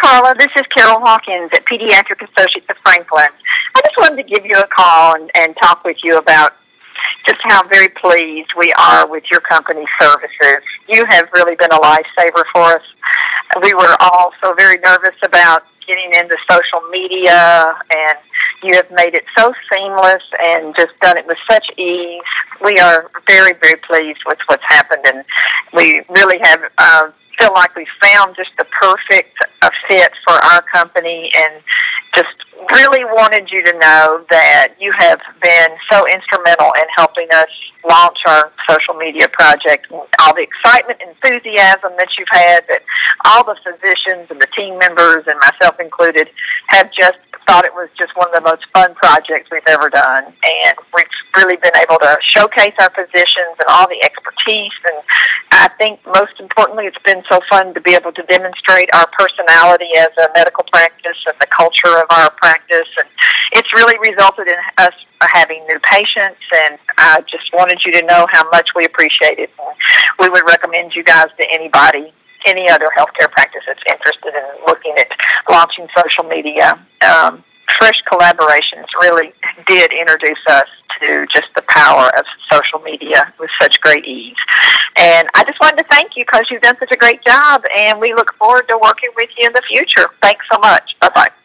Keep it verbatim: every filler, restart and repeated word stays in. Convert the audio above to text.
Paula. This is Carol Hawkins at Pediatric Associates of Franklin. I just wanted to give you a call and, and talk with you about just how very pleased we are with your company's services. You have really been a lifesaver for us. We were all so very nervous about getting into social media, and you have made it so seamless and just done it with such ease. We are very, very pleased with what's happened, and we really have uh, feel like we found just the perfect uh, fit for our company, and just really wanted you to know that you have been so instrumental in helping us launch our social media project. All the excitement and enthusiasm that you've had, that all the physicians and the team members, and myself included, have just thought it was just one of the most fun projects we've ever done. And we've really been able to showcase our physicians and all the expertise. And I think most importantly, it's been so fun to be able to demonstrate our personality as a medical practice and the culture of our practice. And it's really resulted in us having new patients, and I just wanted you to know how much we appreciate it. And we would recommend you guys to anybody, any other healthcare practice that's interested in looking at launching social media. Um, Fresh Collaborations really did introduce us to just the power of social media with such great ease. And I just wanted to thank you because you've done such a great job, and we look forward to working with you in the future. Thanks so much. Bye-bye.